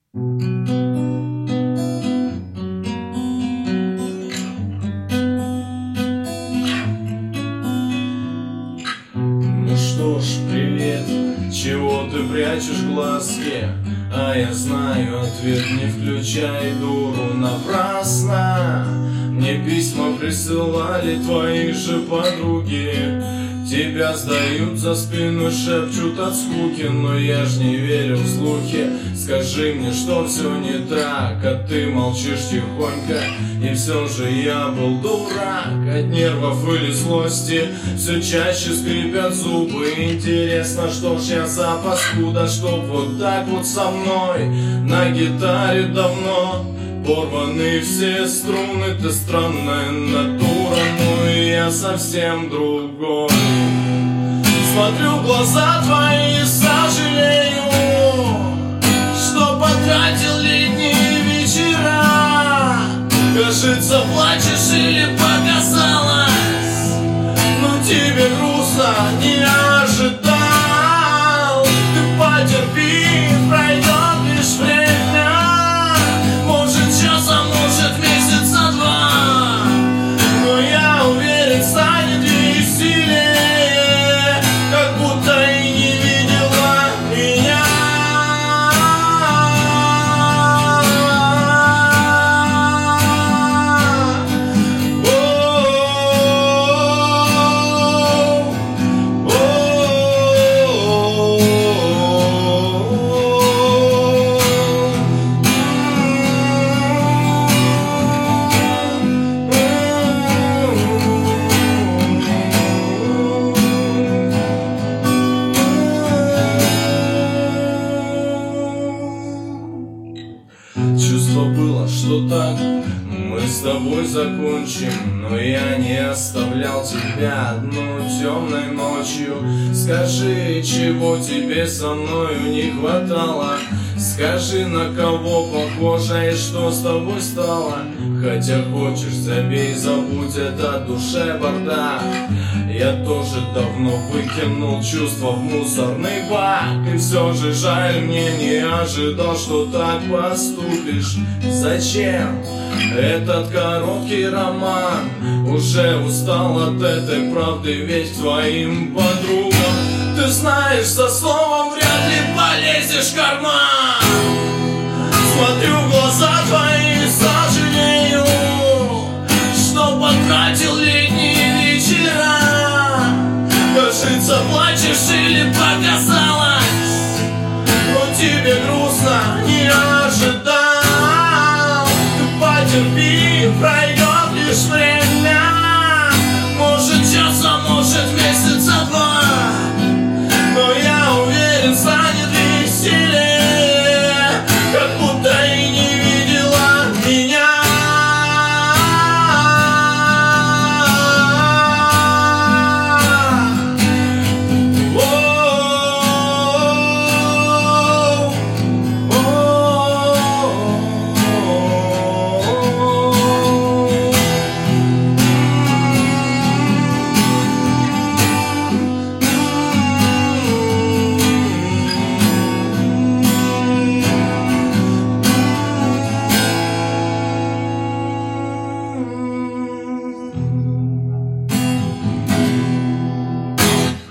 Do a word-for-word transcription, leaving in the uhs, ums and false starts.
Ну что ж, привет, чего ты прячешь глазки? А я знаю ответ, не включай дуру напрасно. Мне письма присылали твои же подруги. Тебя сдают за спину, шепчут от скуки, но я ж не верю в слухи. Скажи мне, что все не так, а ты молчишь тихонько. И все же я был дурак. От нервов или злости все чаще скрипят зубы. Интересно, что ж я за паскуда, чтоб вот так вот со мной на гитаре давно порваны все струны. Ты странная натура, ну и я совсем другой. Смотрю в глаза твои, сожалею, что потратил летние вечера. Кажется, плачешь или показалось, но тебе грустно, не ожидал. Ты потерпи, пройдет лишь время. Может час, а может месяца два, но я уверен, станет веселее, как будто и не видела меня. Чувство было, что так мы с тобой закончим, но я не оставлял тебя одну темной ночью. Скажи, чего тебе со мною не хватало? Скажи, на кого похожа и что с тобой стало? Хотя хочешь, забей, забудь, это душе бардак. Я тоже давно выкинул чувства в мусорный бак. И все же жаль, мне не ожидал, что так поступишь. Зачем этот короткий роман? Уже устал от этой правды, ведь к твоим подругам, ты знаешь, со словом вряд ли полезешь в карман. Смотрю в глаза твои, сожалею, что потратил летние вечера. Кажется, плачешь или показалось, но тебе грустно, не ожидал. Ты потерпи, пройдет лишь время. Может час, а может